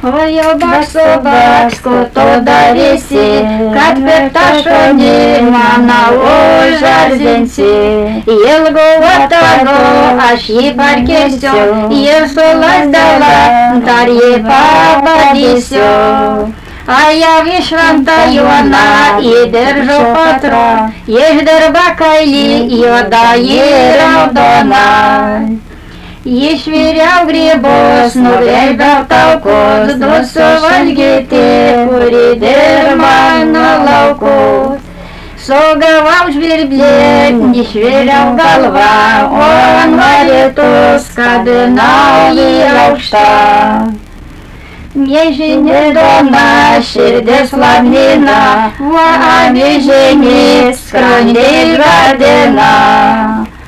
Oi, jau baksu, to darysi, kad piktašonį mano užarzinsi. Ilgu vatago aš jį parkėsiu ir su lasdela dar jį pabadysiu. A jau išventa Joana į diržo patrą, išdirba kailį juoda ir raudona. Išviriau grybus, nugrėbiau taukus, du suvalgyti, kuri dirba nuo laukus. Sugavau žvirblį, išviriau galvą, o norėtus, kad nauji aukšta. Miežinė dona, širdis lamina, o avižinė skrandį žadina.